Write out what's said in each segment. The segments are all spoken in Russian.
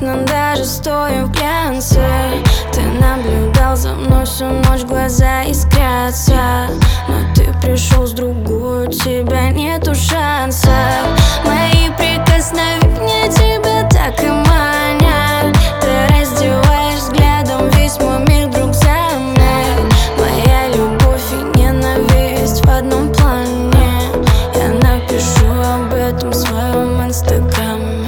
честно, даже стоя в глянце. Ты наблюдал за мной всю ночь, глаза искрятся. Но ты пришел с другой, у тебя нету шанса. Мои прикосновения тебя так и манят. Ты раздеваешь взглядом весь мой мир, друг, замер. Моя любовь и ненависть в одном плане. Я напишу об этом в своем инстаграме.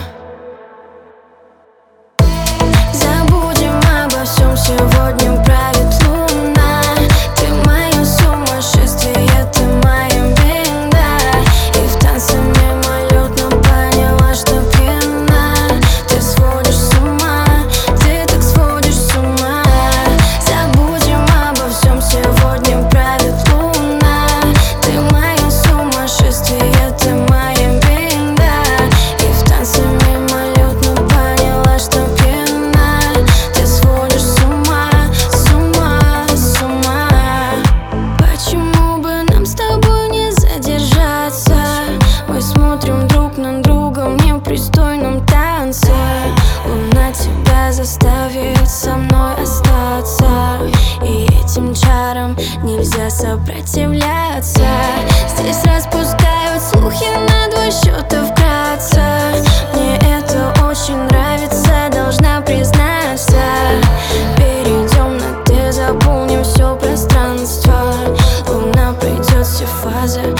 Забудем обо всем, сегодня правит луна. Ты мое сумасшествие, ты моя беда. И в танце мимолетно поняла, что пьяна. Ты сводишь с ума, ты так сводишь с ума. Забудем обо всем, сегодня правит луна. Ты мое сумасшествие, ты моя беда. И в танце мимолетно поняла, что пьяна. Ты сводишь с ума, с ума, с ума. Почему бы нам с тобой не задержаться? Мы смотрим друг на друга в непристойном танце. Луна тебя заставит со мной остаться. И этим чарам нельзя сопротивляться. Здесь распускают слухи на два счета вкратце. Мне это очень нравится, должна признаться. Перейдем на «ты», заполним все пространство. Луна пройдет все фазы,